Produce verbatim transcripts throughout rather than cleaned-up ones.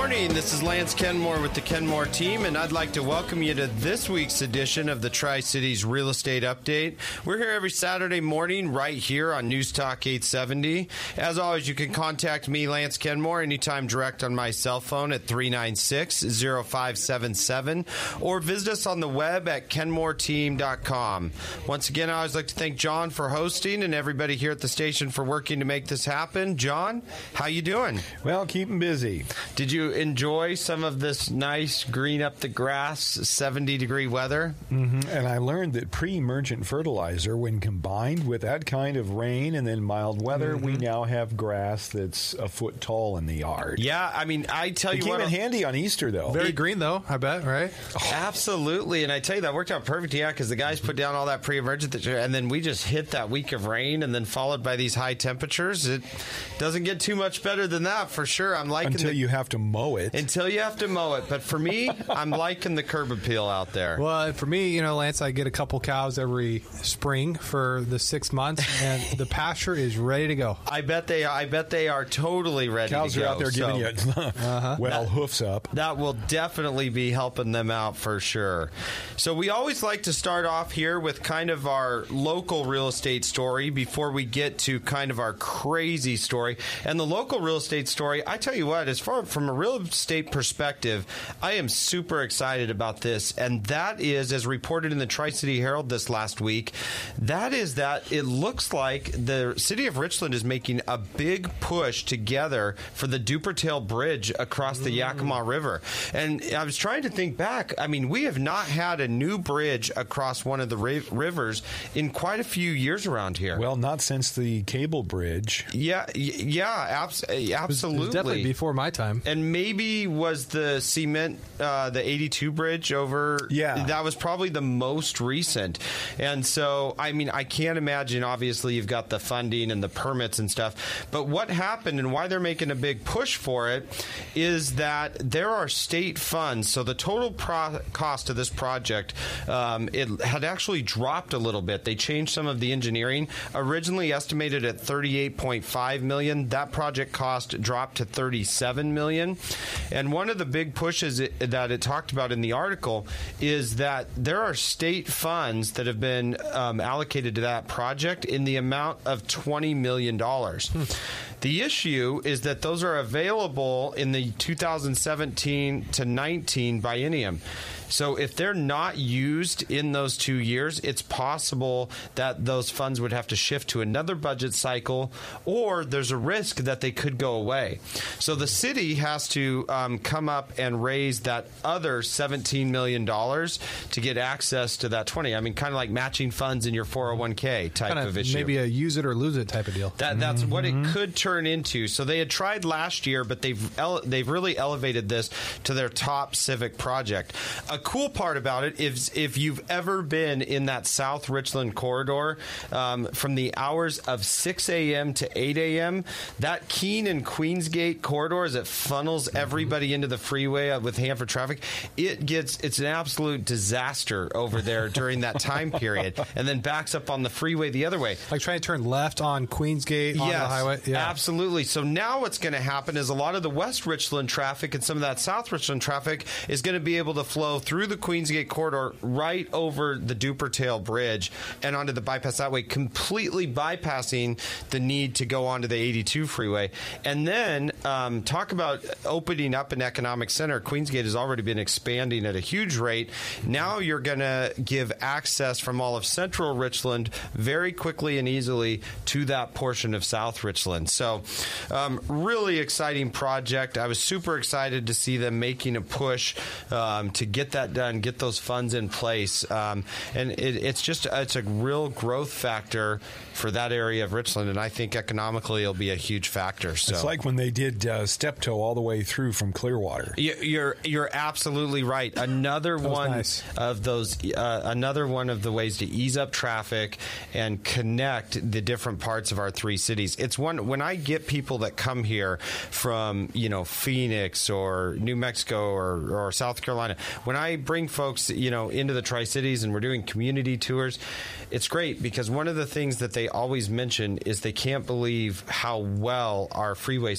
morning. This is Lance Kenmore with the Kenmore team, and I'd like to welcome you to this week's edition of the Tri-Cities Real Estate Update. We're here every Saturday morning right here on News Talk eight seventy. As always, you can contact me, Lance Kenmore, anytime direct on my cell phone at three nine six, zero five seven seven, or visit us on the web at kenmore team dot com. Once again, I always like to thank John for hosting and everybody here at the station for working to make this happen. John, how you doing? Well, keeping busy. Did you enjoy some of this nice green up the grass, seventy degree weather? Mm-hmm. And I learned that pre-emergent fertilizer, when combined with that kind of rain and then mild weather, mm-hmm. we now have grass that's a foot tall in the yard. Yeah, I mean, I tell it you came what. in handy on Easter, though. Very it, green, though, I bet, right? Oh. Absolutely. And I tell you, that worked out perfect, yeah, because the guys put down all that pre-emergent, and then we just hit that week of rain, and then followed by these high temperatures. It doesn't get too much better than that, for sure. I'm liking Until the, you have to mow it. Until you have to mow it. But for me, I'm liking the curb appeal out there. Well, for me, you know, Lance, I get a couple cows every spring for the six months, and the pasture is ready to go. I bet they I bet they are totally ready Cows to go. Cows are out there so, giving you, uh-huh. well, that, hoofs up. That will definitely be helping them out for sure. So we always like to start off here with kind of our local real estate story before we get to kind of our crazy story. And the local real estate story, I tell you what, as far from a real estate perspective, I am super excited about this, and that is, as reported in the Tri-City Herald this last week, that is that it looks like the city of Richland is making a big push together for the Dupertail Bridge across the Yakima River. And I was trying to think back. I mean, we have not had a new bridge across one of the ri- rivers in quite a few years around here. Well, not since the cable bridge. Yeah, yeah, abs- absolutely. It was, it was definitely before my time. And maybe was the cement, uh, the eighty-two bridge over. Yeah. That was probably the most recent. And so, I mean, I can't imagine, obviously, you've got the funding and the permits and stuff. But what happened and why they're making a big push for it is that there are state funds. So the total pro- cost of this project, um, it had actually dropped a little bit. They changed some of the engineering. Originally estimated at thirty-eight point five million dollars. That project cost dropped to thirty-seven million dollars. And one of the big pushes it, that it talked about in the article is that there are state funds that have been um, allocated to that project in the amount of twenty million dollars. Hmm. The issue is that those are available in the two thousand seventeen to nineteen biennium. So if they're not used in those two years, it's possible that those funds would have to shift to another budget cycle, or there's a risk that they could go away. So the city has to um, come up and raise that other seventeen million dollars to get access to that twenty. I mean, kind of like matching funds in your four oh one k type kind of, of issue. Maybe a use it or lose it type of deal. That, that's mm-hmm. what it could turn into. So they had tried last year, but they've ele- they've really elevated this to their top civic project. A cool part about it is if you've ever been in that South Richland corridor, um, from the hours of six a.m. to eight a.m., that Keene and Queensgate corridor as it funnels everybody into the freeway with Hanford traffic, it gets it's an absolute disaster over there during that time period, and then backs up on the freeway the other way. Like trying to turn left on Queensgate on yes, the highway? Yeah, absolutely. So now what's going to happen is a lot of the West Richland traffic and some of that South Richland traffic is going to be able to flow through the Queensgate corridor right over the Dupertail Bridge and onto the bypass that way, completely bypassing the need to go onto the eighty-two freeway. And then um, talk about opening up an economic center. Queensgate has already been expanding at a huge rate. Now you're going to give access from all of Central Richland very quickly and easily to that portion of South Richland. So um, really exciting project. I was super excited to see them making a push um, to get that done, get those funds in place. Um, and it, it's just, it's a real growth factor for that area of Richland. And I think economically it'll be a huge factor. So it's like when they did uh, Steptoe all the way through from Clearwater. You're, you're absolutely right. Another one nice. of those, uh, another one of the ways to ease up traffic and connect the different parts of our three cities. It's one, when I get people that come here from, you know, Phoenix or New Mexico or, or South Carolina, when I bring folks, you know, into the Tri-Cities and we're doing community tours, it's great because one of the things that they always mention is they can't believe how well our freeway system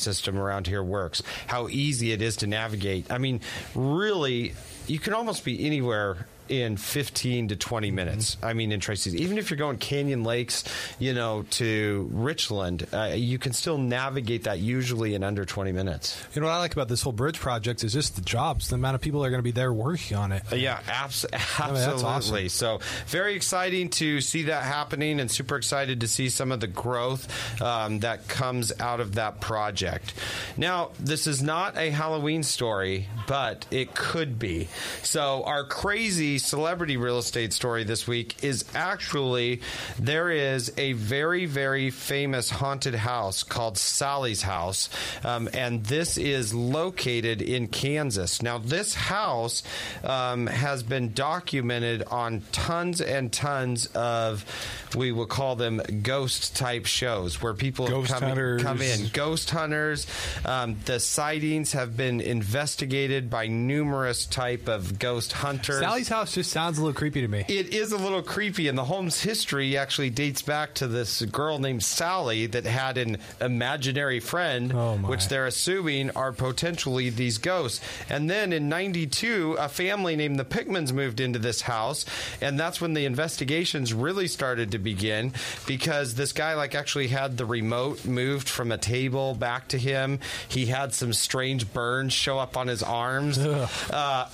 around here works, how easy it is to navigate. I mean, really, you can almost be anywhere in fifteen to twenty minutes. I mean, in Tracy, even if you're going Canyon Lakes, you know, to Richland, uh, you can still navigate that usually in under twenty minutes. You know what I like about this whole bridge project is just the jobs, the amount of people that are going to be there working on it. Uh, yeah, abs- absolutely. I mean, that's awesome. So very exciting to see that happening, and super excited to see some of the growth um, that comes out of that project. Now, this is not a Halloween story, but it could be. So our crazy celebrity real estate story this week is actually there is a very, very famous haunted house called Sally's House, um, and this is located in Kansas. Now, this house um, has been documented on tons and tons of, we will call them ghost type shows, where people Ghost come, hunters. come in. Ghost hunters. Um, the sightings have been investigated by numerous type of ghost hunters. Sally's house just sounds a little creepy to me. It is a little creepy, and the home's history actually dates back to this girl named Sally that had an imaginary friend, Oh, my. which they're assuming are potentially these ghosts. And then in ninety-two, a family named the Pickmans moved into this house, and that's when the investigations really started to begin, because this guy like actually had the remote moved from a table back to him. He had some strange burns show up on his arms. Uh,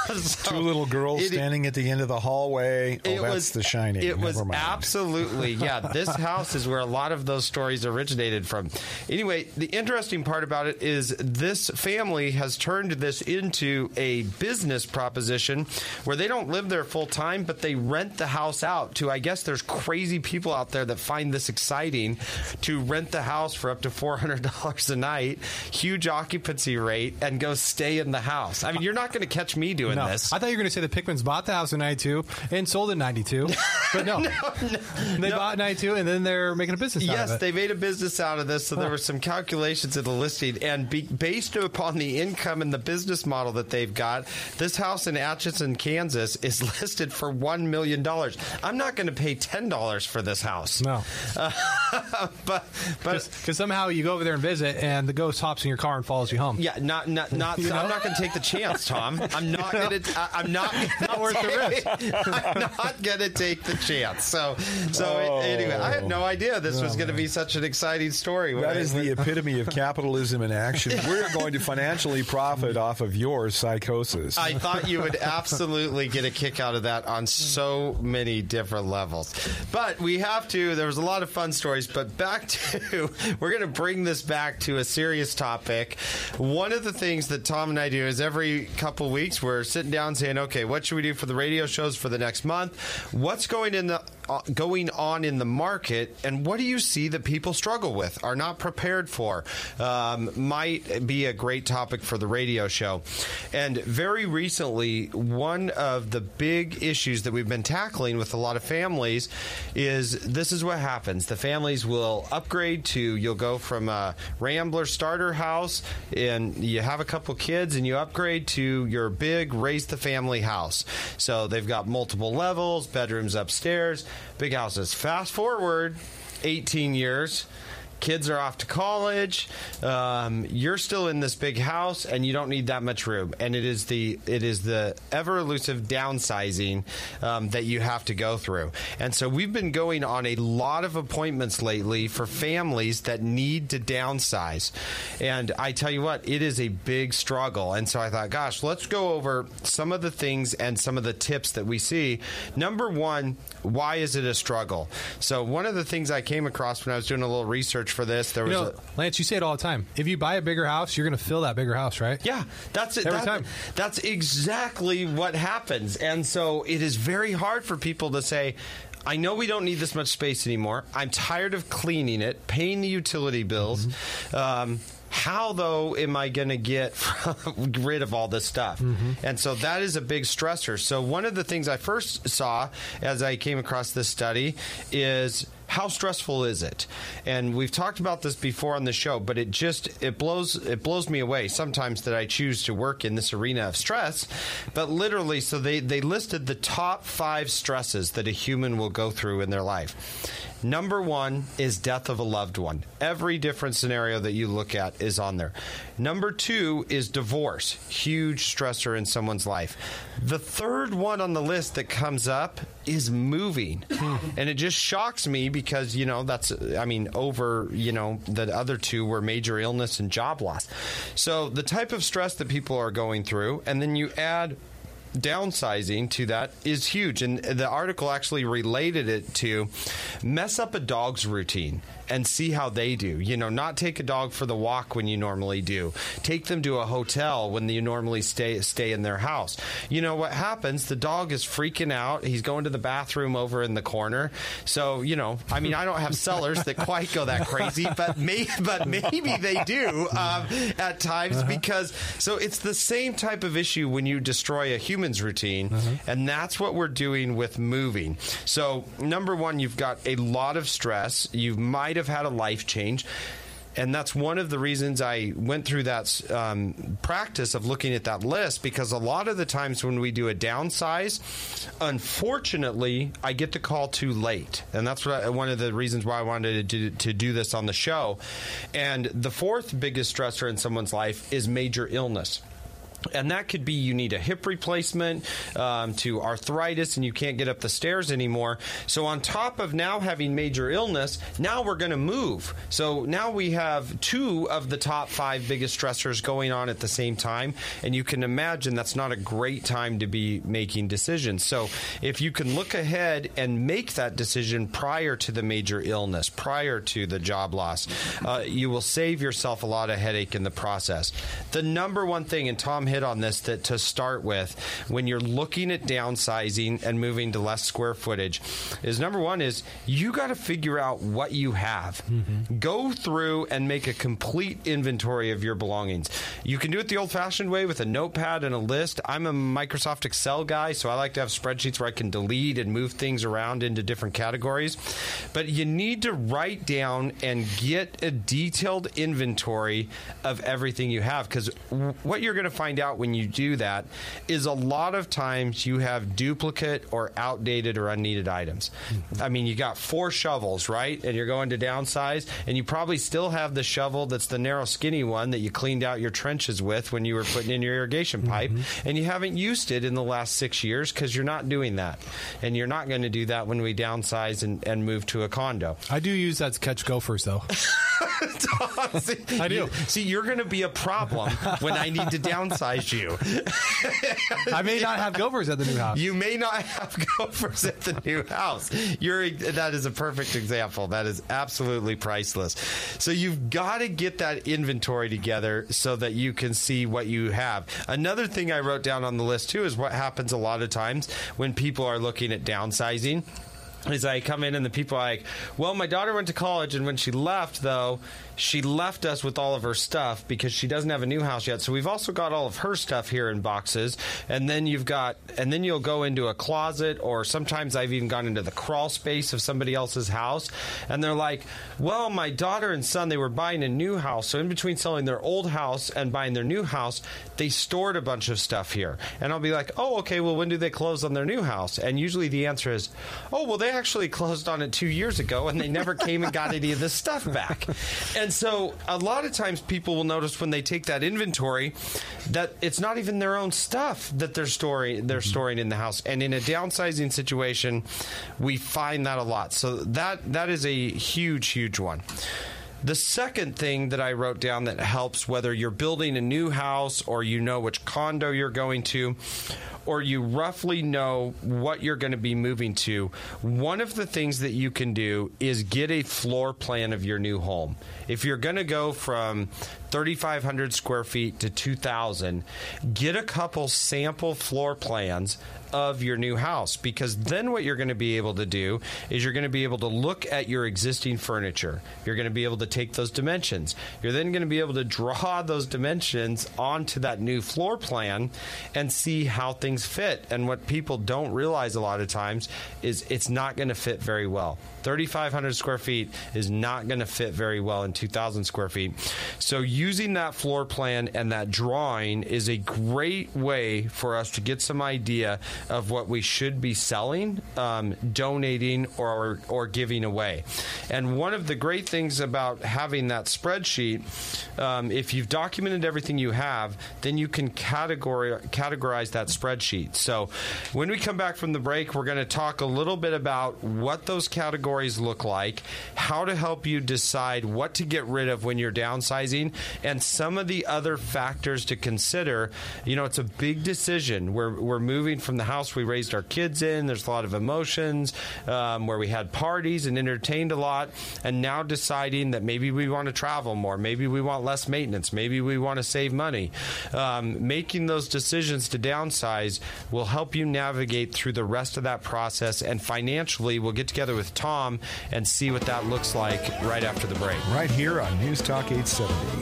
so Two little girls it- standing at the end of the hallway. Oh, it that's was The Shining. It was Never mind. absolutely, yeah. This house is where a lot of those stories originated from. Anyway, the interesting part about it is this family has turned this into a business proposition where they don't live there full time, but they rent the house out to, I guess there's crazy people out there that find this exciting to rent the house for up to four hundred dollars a night, huge occupancy rate, and go stay in the house. I mean, you're not going to catch me doing No, this. I thought you were going to say the Pickmans bought the house in ninety-two and sold in ninety-two, but no, no, no, they no. bought in ninety-two and then they're making a business out Yes, of it. they made a business out of this, so there were some calculations in the listing, and be, based upon the income and the business model that they've got, this house in Atchison, Kansas is listed for one million dollars. I'm not going to pay ten dollars for this house. No, Uh, but, but because somehow you go over there and visit, and the ghost hops in your car and follows you home. yeah, not, not, not, You know? I'm not going to take the chance, Tom. I'm not going to, I'm not, Not worth the risk. I'm not going to take the chance. So, so Oh. anyway, I had no idea this was going to be such an exciting story. When That I- is the epitome of capitalism in action. We're going to financially profit off of your psychosis. I thought you would absolutely get a kick out of that on so many different levels. But we have to, there was a lot of fun stories, but back to, we're going to bring this back to a serious topic. One of the things that Tom and I do is every couple weeks we're sitting down saying, okay, what should we do for the radio shows for the next month? What's going in the uh, going on in the market, and what do you see that people struggle with, are not prepared for? Um, might be a great topic for the radio show. And very recently, one of the big issues that we've been tackling with a lot of families is this is what happens. The families will upgrade to, you'll go from a Rambler starter house and you have a couple kids and you upgrade to your big raise the family house. So they've got multiple levels, bedrooms upstairs, big houses. Fast forward eighteen years. Kids are off to college. Um, you're still in this big house, and you don't need that much room. And it is the it is the ever elusive downsizing um, that you have to go through. And so we've been going on a lot of appointments lately for families that need to downsize. And I tell you what, it is a big struggle. And so I thought, gosh, let's go over some of the things and some of the tips that we see. Number one, why is it a struggle? So one of the things I came across when I was doing a little research for this, there You was know, a Lance, you say it all the time. If you buy a bigger house, you're going to fill that bigger house, right? Yeah, that's it. Every That- time. That's exactly what happens. And so it is very hard for people to say, I know we don't need this much space anymore. I'm tired of cleaning it, paying the utility bills. Mm-hmm. Um, how, though, am I going to get rid of all this stuff? Mm-hmm. And so that is a big stressor. So one of the things I first saw as I came across this study is, how stressful is it? And we've talked about this before on the show, but it just it blows it blows me away sometimes that I choose to work in this arena of stress. But literally, so they, they listed the top five stresses that a human will go through in their life. Number one is death of a loved one. Every different scenario that you look at is on there. Number two is divorce. Huge stressor in someone's life. The third one on the list that comes up is moving. And it just shocks me because, you know, that's, I mean, over, you know, the other two were major illness and job loss. So the type of stress that people are going through, and then you add downsizing to that is huge. And the article actually related it to mess up a dog's routine and see how they do. You know, not take a dog for the walk when you normally do. Take them to a hotel when you normally stay stay in their house. You know what happens? The dog is freaking out. He's going to the bathroom over in the corner. So, you know, I mean, I don't have sellers that quite go that crazy, but may, but maybe they do um, at times uh-huh. because, so it's the same type of issue when you destroy a human's routine, uh-huh. and that's what we're doing with moving. So, number one, you've got a lot of stress. You might have had a life change. And that's one of the reasons I went through that um, practice of looking at that list, because a lot of the times when we do a downsize, unfortunately, I get the call too late. And that's what I, one of the reasons why I wanted to do, to do this on the show. And the fourth biggest stressor in someone's life is major illness. And that could be you need a hip replacement um, to arthritis and you can't get up the stairs anymore. So on top of now having major illness, now we're going to move. So now we have two of the top five biggest stressors going on at the same time. And you can imagine that's not a great time to be making decisions. So if you can look ahead and make that decision prior to the major illness, prior to the job loss, uh, you will save yourself a lot of headache in the process. The number one thing, and Tom hit on this, that to start with, when you're looking at downsizing and moving to less square footage, is number one is you got to figure out what you have. Mm-hmm. Go through and make a complete inventory of your belongings. You can do it the old-fashioned way with a notepad and a list. I'm a Microsoft Excel guy, so I like to have spreadsheets where I can delete and move things around into different categories. But you need to write down and get a detailed inventory of everything you have, because what you're going to find out when you do that is a lot of times you have duplicate or outdated or unneeded items. Mm-hmm. I mean, you got four shovels, right? And you're going to downsize, and you probably still have the shovel that's the narrow, skinny one that you cleaned out your trenches with when you were putting in your irrigation pipe, mm-hmm. and you haven't used it in the last six years because you're not doing that. And you're not going to do that when we downsize and, and move to a condo. I do use that to catch gophers, though. see, I do. You, see, you're going to be a problem when I need to downsize you. I may not have gophers at the new house. You may not have gophers at the new house. You're, that is a perfect example. That is absolutely priceless. So you've got to get that inventory together so that you can see what you have. Another thing I wrote down on the list, too, is what happens a lot of times when people are looking at downsizing. Is I come in and the people are like, well, my daughter went to college, and when she left, though, she left us with all of her stuff because she doesn't have a new house yet. So we've also got all of her stuff here in boxes. And then you've got, and then you'll go into a closet, or sometimes I've even gone into the crawl space of somebody else's house. And they're like, well, my daughter and son, they were buying a new house. So in between selling their old house and buying their new house, they stored a bunch of stuff here. And I'll be like, oh, okay, well, when do they close on their new house? And usually the answer is, oh, well, they actually closed on it two years ago, and they never came and got any of the stuff back. And so a lot of times people will notice when they take that inventory that it's not even their own stuff that they're storing they're mm-hmm. storing in the house. And in a downsizing situation, we find that a lot. So that that is a huge, huge one. The second thing that I wrote down that helps, whether you're building a new house or you know which condo you're going to, or you roughly know what you're going to be moving to, one of the things that you can do is get a floor plan of your new home. If you're going to go from thirty-five hundred square feet to two thousand, get a couple sample floor plans of your new house, because then what you're going to be able to do is you're going to be able to look at your existing furniture. You're going to be able to take those dimensions. You're then going to be able to draw those dimensions onto that new floor plan and see how things things fit. And what people don't realize a lot of times is it's not going to fit very well. thirty-five hundred square feet is not going to fit very well in two thousand square feet. So using that floor plan and that drawing is a great way for us to get some idea of what we should be selling, um, donating, or or giving away. And one of the great things about having that spreadsheet, um, if you've documented everything you have, then you can categori- categorize that spreadsheet. So when we come back from the break, we're going to talk a little bit about what those categories look like, how to help you decide what to get rid of when you're downsizing, and some of the other factors to consider. You know, it's a big decision. We're, we're moving from the house we raised our kids in. There's a lot of emotions, um, where we had parties and entertained a lot, and now deciding that maybe we want to travel more, maybe we want less maintenance, maybe we want to save money. Um, making those decisions to downsize will help you navigate through the rest of that process, and financially we'll get together with Tom and see what that looks like right after the break. Right here on News Talk eight seventy.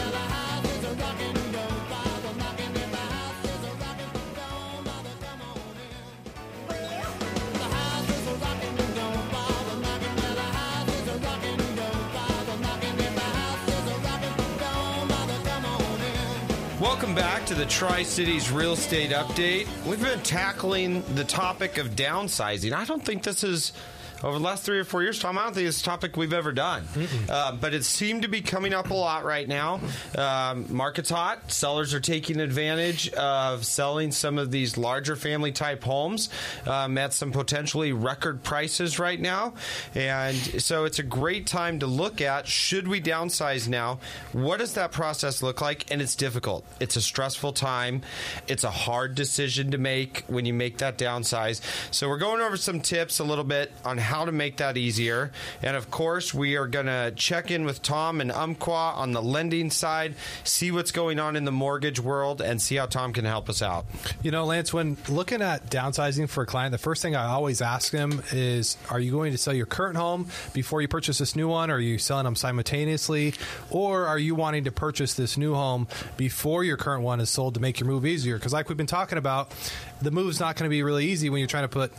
Welcome back to the Tri-Cities Real Estate Update. We've been tackling the topic of downsizing. I don't think this is, over the last three or four years, Tom, I don't think it's a topic we've ever done. Uh, but it seemed to be coming up a lot right now. Um, market's hot. Sellers are taking advantage of selling some of these larger family-type homes um, at some potentially record prices right now. And so it's a great time to look at, should we downsize now? What does that process look like? And it's difficult. It's a stressful time. It's a hard decision to make when you make that downsize. So we're going over some tips a little bit on how how to make that easier. And of course, we are going to check in with Tom and Umpqua on the lending side, see what's going on in the mortgage world, and see how Tom can help us out. You know, Lance, when looking at downsizing for a client, the first thing I always ask them is, are you going to sell your current home before you purchase this new one? Or are you selling them simultaneously? Or are you wanting to purchase this new home before your current one is sold to make your move easier? Because like we've been talking about, the move's not going to be really easy when you're trying to put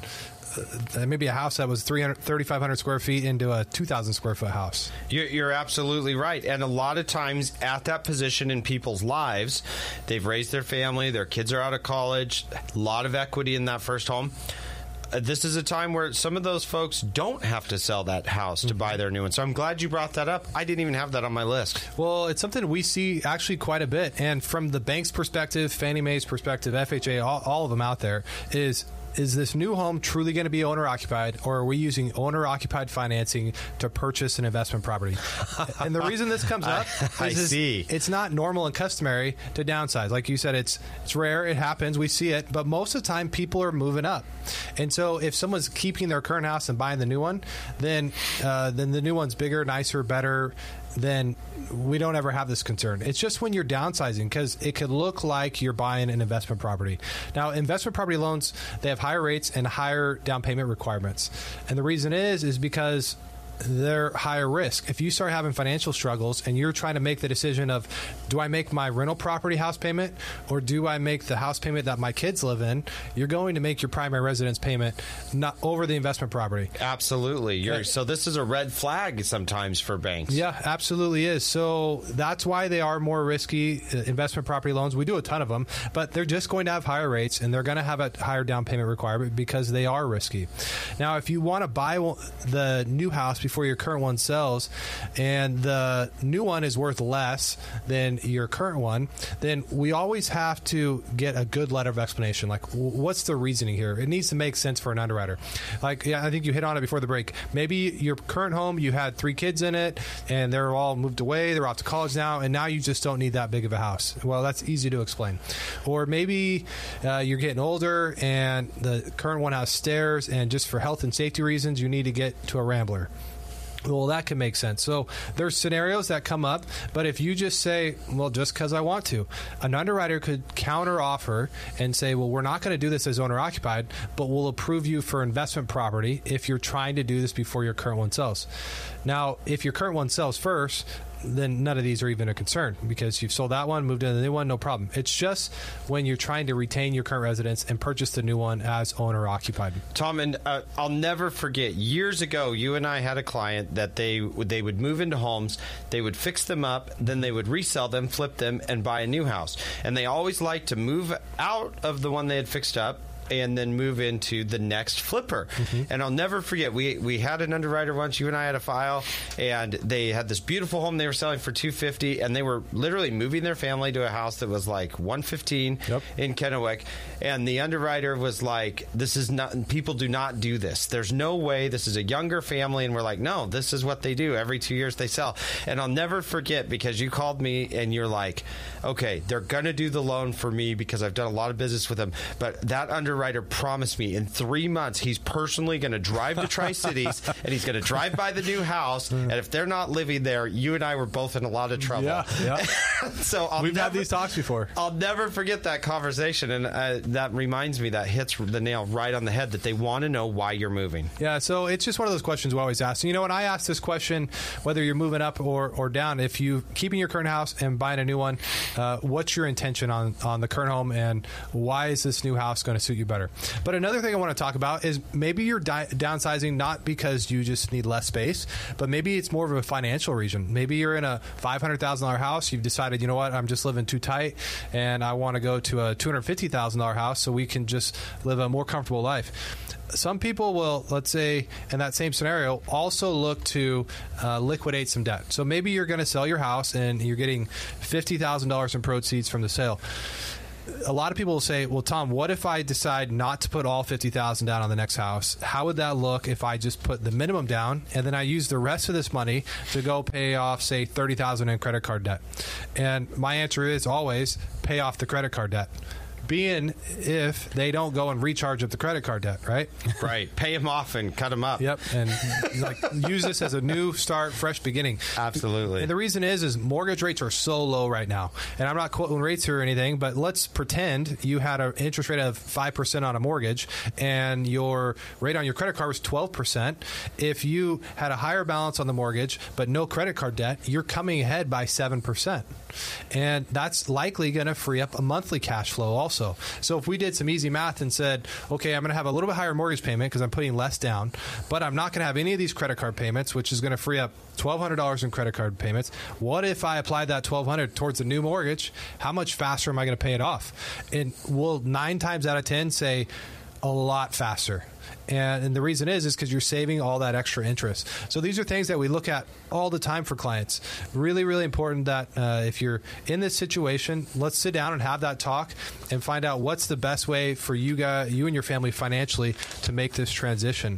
Uh, maybe a house that was three hundred, thirty-five hundred square feet into a two thousand square foot house. You're, you're absolutely right. And a lot of times at that position in people's lives, they've raised their family, their kids are out of college, a lot of equity in that first home. Uh, this is a time where some of those folks don't have to sell that house to buy their new one. So I'm glad you brought that up. I didn't even have that on my list. Well, it's something we see actually quite a bit. And from the bank's perspective, Fannie Mae's perspective, F H A, all, all of them out there, is is this new home truly going to be owner-occupied, or are we using owner-occupied financing to purchase an investment property? And the reason this comes up I, is I see. It's not normal and customary to downsize. Like you said, it's it's rare, it happens, we see it, but most of the time people are moving up. And so if someone's keeping their current house and buying the new one, then uh, then the new one's bigger, nicer, better, then we don't ever have this concern. It's just when you're downsizing, because it could look like you're buying an investment property. Now, investment property loans, they have higher rates and higher down payment requirements. And the reason is, is because they're higher risk. If you start having financial struggles and you're trying to make the decision of, do I make my rental property house payment or do I make the house payment that my kids live in, you're going to make your primary residence payment not over the investment property. Absolutely. You're, so this is a red flag sometimes for banks. Yeah, absolutely is. So that's why they are more risky uh, investment property loans. We do a ton of them, but they're just going to have higher rates and they're going to have a higher down payment requirement because they are risky. Now, if you want to buy the new house before your current one sells and the new one is worth less than your current one, then we always have to get a good letter of explanation. Like, what's the reasoning here? It needs to make sense for an underwriter. Like, yeah, I think you hit on it before the break. Maybe your current home, you had three kids in it and they're all moved away, they're off to college now, and now you just don't need that big of a house. Well, that's easy to explain. Or maybe uh, you're getting older and the current one has stairs, and just for health and safety reasons, you need to get to a Rambler. Well, that can make sense. So there's scenarios that come up, but if you just say, well, just because I want to, an underwriter could counter offer and say, well, we're not going to do this as owner occupied, but we'll approve you for investment property if you're trying to do this before your current one sells. Now, if your current one sells first, then none of these are even a concern because you've sold that one, moved into the new one, no problem. It's just when you're trying to retain your current residence and purchase the new one as owner occupied. Tom, and uh, I'll never forget, years ago, you and I had a client that they they would move into homes, they would fix them up, then they would resell them, flip them, and buy a new house. And they always liked to move out of the one they had fixed up and then move into the next flipper. Mm-hmm. And I'll never forget, we we had an underwriter once, you and I had a file, and they had this beautiful home they were selling for two hundred fifty thousand dollars, and they were literally moving their family to a house that was like one hundred fifteen yep. in Kennewick. And the underwriter was like, this is not, people do not do this. There's no way, this is a younger family. And we're like, no, this is what they do. Every two years they sell. And I'll never forget, because you called me and you're like, okay, they're going to do the loan for me because I've done a lot of business with them. But that underwriter promised me in three months he's personally going to drive to Tri-Cities and he's going to drive by the new house. And if they're not living there, you and I were both in a lot of trouble. Yeah, yeah. So I'll We've never, had these talks before. I'll never forget that conversation. And uh, that reminds me, that hits the nail right on the head, that they want to know why you're moving. Yeah, so it's just one of those questions we always ask. You know, when I ask this question, whether you're moving up or, or down, if you keeping your current house and buying a new one, uh, what's your intention on, on the current home, and why is this new house going to suit you better? But another thing I want to talk about is maybe you're di- downsizing not because you just need less space, but maybe it's more of a financial reason. Maybe you're in a five hundred thousand dollars house. You've decided, you know what, I'm just living too tight, and I want to go to a two hundred fifty thousand dollars house so we can just live a more comfortable life. Some people will, let's say, in that same scenario, also look to uh, liquidate some debt. So maybe you're going to sell your house and you're getting fifty thousand dollars in proceeds from the sale. A lot of people will say, well, Tom, what if I decide not to put all fifty thousand dollars down on the next house? How would that look if I just put the minimum down and then I use the rest of this money to go pay off, say, thirty thousand dollars in credit card debt? And my answer is always pay off the credit card debt. Being if they don't go and recharge up the credit card debt, right? Right. Pay them off and cut them up. Yep. And like use this as a new start, fresh beginning. Absolutely. And the reason is, is mortgage rates are so low right now. And I'm not quoting rates here or anything, but let's pretend you had an interest rate of five percent on a mortgage and your rate on your credit card was twelve percent. If you had a higher balance on the mortgage, but no credit card debt, you're coming ahead by seven percent. And that's likely going to free up a monthly cash flow also. So if we did some easy math and said, okay, I'm going to have a little bit higher mortgage payment because I'm putting less down, but I'm not going to have any of these credit card payments, which is going to free up twelve hundred dollars in credit card payments. What if I applied that twelve hundred dollars towards a new mortgage? How much faster am I going to pay it off? And we'll nine times out of ten say a lot faster. And, and the reason is, is because you're saving all that extra interest. So these are things that we look at all the time for clients. Really, really important that uh, if you're in this situation, let's sit down and have that talk and find out what's the best way for you guys, you and your family financially to make this transition.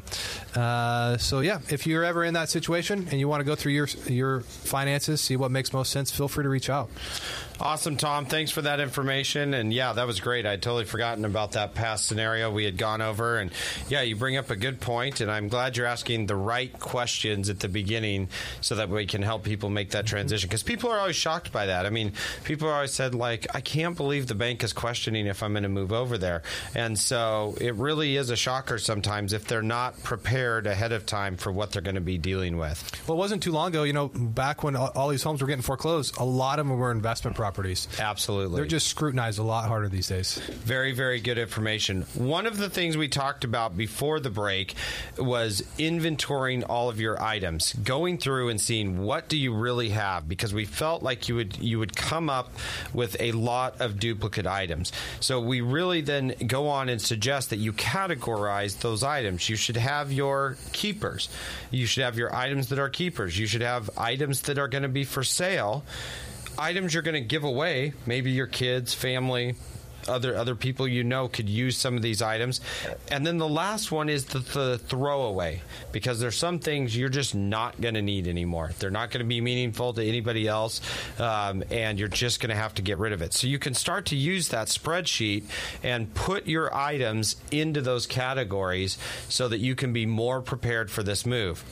Uh, so yeah, if you're ever in that situation and you want to go through your your finances, see what makes most sense, feel free to reach out. Awesome, Tom. Thanks for that information. And yeah, that was great. I'd totally forgotten about that past scenario we had gone over. And yeah, you bring up a good point, and I'm glad you're asking the right questions at the beginning so that we can help people make that transition. Because people are always shocked by that. I mean, people always said, like, I can't believe the bank is questioning if I'm going to move over there. And so it really is a shocker sometimes if they're not prepared ahead of time for what they're going to be dealing with. Well, it wasn't too long ago, you know, back when all these homes were getting foreclosed, a lot of them were investment properties. Properties. Absolutely. They're just scrutinized a lot harder these days. Very, very good information. One of the things we talked about before the break was inventorying all of your items, going through and seeing what do you really have, because we felt like you would you would come up with a lot of duplicate items. So we really then go on and suggest that you categorize those items. You should have your keepers. You should have your items that are keepers. You should have items that are going to be for sale. Items you're going to give away, maybe your kids, family, other other people you know could use some of these items. And then the last one is the, the throwaway, because there's some things you're just not going to need anymore. They're not going to be meaningful to anybody else, um, and you're just going to have to get rid of it. So you can start to use that spreadsheet and put your items into those categories so that you can be more prepared for this move.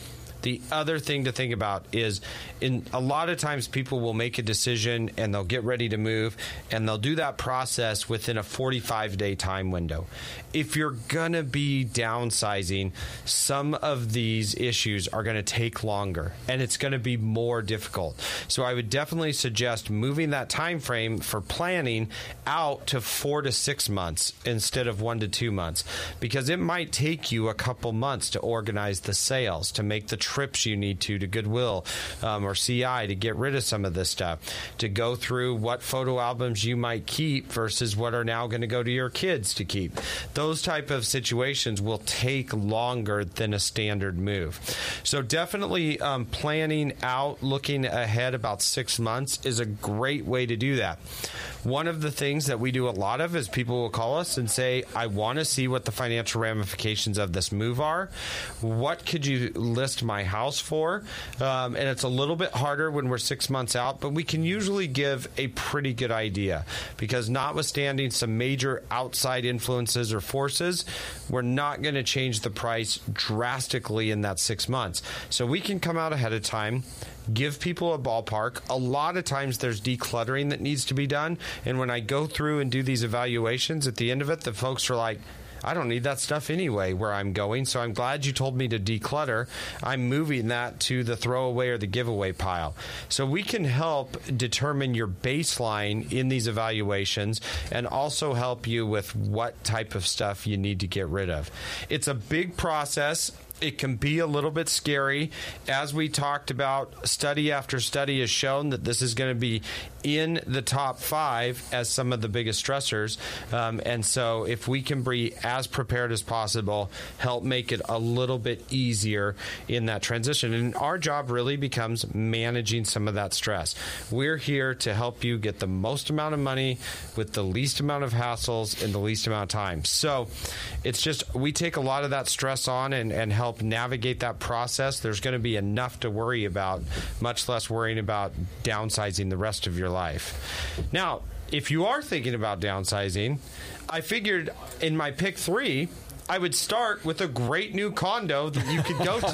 The other thing to think about is in a lot of times people will make a decision and they'll get ready to move and they'll do that process within a forty-five day time window. If you're going to be downsizing, some of these issues are going to take longer and it's going to be more difficult. So I would definitely suggest moving that time frame for planning out to four to six months instead of one to two months, because it might take you a couple months to organize the sales, to make the trips you need to to Goodwill um, or C I to get rid of some of this stuff, to go through what photo albums you might keep versus what are now going to go to your kids to keep. Those type of situations will take longer than a standard move. So definitely um, planning out, looking ahead about six months is a great way to do that. One of the things that we do a lot of is people will call us and say, I want to see what the financial ramifications of this move are. What could you list my house for? Um, and it's a little bit harder when we're six months out, but we can usually give a pretty good idea, because notwithstanding some major outside influences or forces, we're not going to change the price drastically in that six months. So we can come out ahead of time, give people a ballpark. A lot of times there's decluttering that needs to be done. And when I go through and do these evaluations, at the end of it, the folks are like, I don't need that stuff anyway where I'm going, so I'm glad you told me to declutter. I'm moving that to the throwaway or the giveaway pile. So we can help determine your baseline in these evaluations and also help you with what type of stuff you need to get rid of. It's a big process. It can be a little bit scary. As we talked about, study after study has shown that this is going to be in the top five as some of the biggest stressors. Um, and so if we can be as prepared as possible, help make it a little bit easier in that transition. And our job really becomes managing some of that stress. We're here to help you get the most amount of money with the least amount of hassles in the least amount of time. So it's just, we take a lot of that stress on and, and help help navigate that process. There's going to be enough to worry about, much less worrying about downsizing the rest of your life. Now, if you are thinking about downsizing, I figured in my pick three, I would start with a great new condo that you could go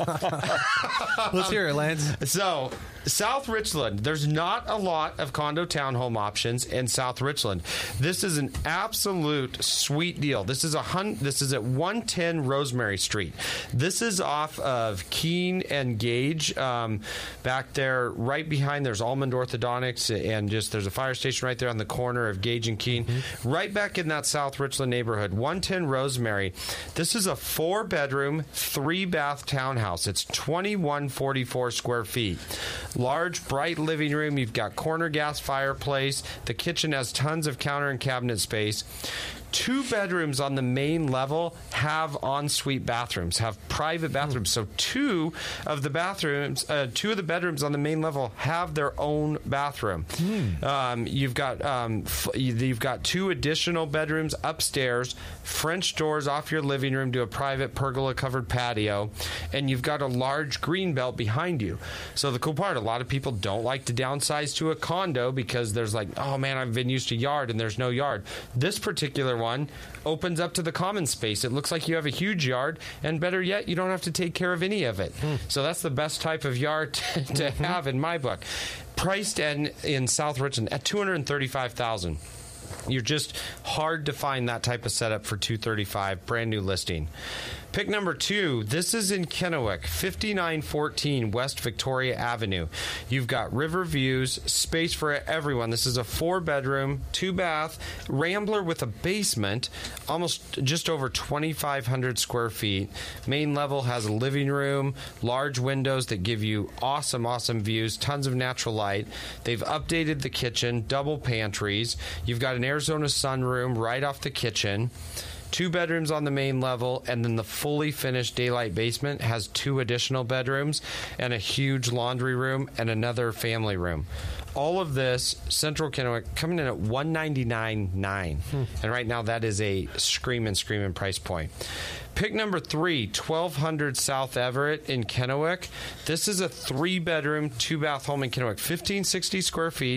to. Let's hear it, Lance. So, South Richland, there's not a lot of condo townhome options in South Richland. This is an absolute sweet deal. This is a hun- This is at one ten Rosemary Street. This is off of Keene and Gage. Um, back there, right behind, there's Almond Orthodontics, and just there's a fire station right there on the corner of Gage and Keene. Mm-hmm. Right back in that South Richland neighborhood, one ten Rosemary. This is a four-bedroom, three-bath townhouse. It's twenty-one forty-four square feet. Large, bright living room. You've got corner gas fireplace. The kitchen has tons of counter and cabinet space. Two bedrooms on the main level have ensuite bathrooms, have private bathrooms. So two of the bathrooms, uh, two of the bedrooms on the main level have their own bathroom. Mm. Um, you've got um, f- you've got two additional bedrooms upstairs, French doors off your living room to a private pergola-covered patio, and you've got a large green belt behind you. So the cool part, a lot of people don't like to downsize to a condo because there's like, oh man, I've been used to yard and there's no yard. This particular one one opens up to the common space. It looks like you have a huge yard, and better yet, you don't have to take care of any of it. Mm. So that's the best type of yard to, to mm-hmm. have in my book. Priced in, in South Richland at two hundred thirty-five thousand dollars. You're just hard to find that type of setup for two hundred thirty-five thousand dollars, brand new listing. Pick number two, this is in Kennewick, fifty-nine fourteen West Victoria Avenue. You've got river views, space for everyone. This is a four-bedroom, two-bath, Rambler with a basement, almost just over twenty-five hundred square feet. Main level has a living room, large windows that give you awesome, awesome views, tons of natural light. They've updated the kitchen, double pantries. You've got an Arizona sunroom right off the kitchen. Two bedrooms on the main level, and then the fully finished daylight basement has two additional bedrooms and a huge laundry room and another family room. All of this, Central Kennewick, coming in at one hundred ninety-nine thousand nine hundred dollars. Hmm. And right now, that is a screaming, screaming price point. Pick number three, twelve hundred South Everett in Kennewick. This is a three-bedroom, two-bath home in Kennewick, fifteen sixty square feet.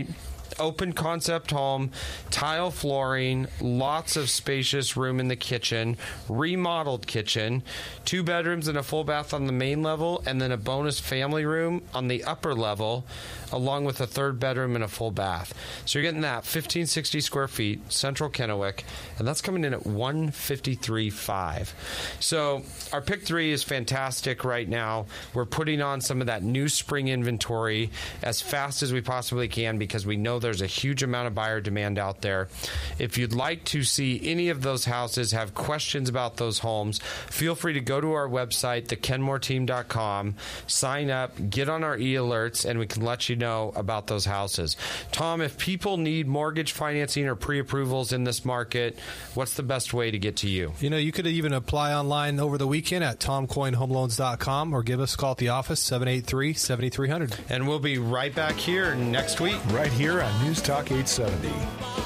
open concept home, tile flooring, lots of spacious room in the kitchen, remodeled kitchen, two bedrooms and a full bath on the main level, and then a bonus family room on the upper level, along with a third bedroom and a full bath. So you're getting that fifteen sixty square feet, Central Kennewick, and that's coming in at one fifty-three five. So our pick three is fantastic right now. We're putting on some of that new spring inventory as fast as we possibly can because we know there's a huge amount of buyer demand out there. If you'd like to see any of those houses, have questions about those homes, feel free to go to our website, the kenmore team dot com, sign up, get on our e-alerts, and we can let you know about those houses. Tom, if people need mortgage financing or pre-approvals in this market, what's the best way to get to you? You know, you could even apply online over the weekend at tom coyne home loans dot com or give us a call at the office, seven eight three, seven three zero zero. And we'll be right back here next week. Right here on News Talk eight seventy.